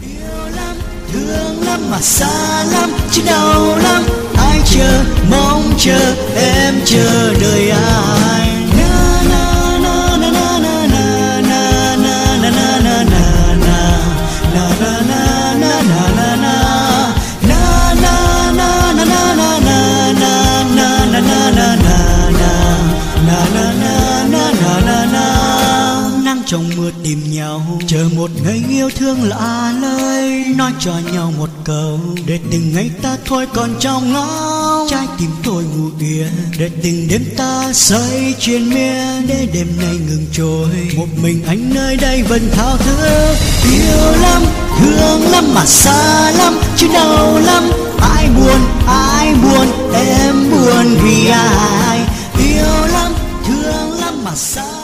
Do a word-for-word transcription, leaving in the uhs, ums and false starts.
Yêu lắm, thương lắm mà xa lắm, chứ đau lắm. Ai chờ, mong chờ, em chờ đợi ai. Na na na na na na na na na na na na na na na na na na na na. Trong mưa tìm nhau, chờ một ngày yêu thương lạ lời, nói cho nhau một câu để từng ngày ta thôi còn trong ngóng. Trái tim tôi ngủ yên để từng đêm ta say triền miên, để đêm nay ngừng trôi một mình anh nơi đây vẫn thao thức. Yêu lắm, thương lắm mà xa lắm, chứ đau lắm. Ai buồn, ai buồn, em buồn vì ai. Yêu lắm, thương lắm mà xa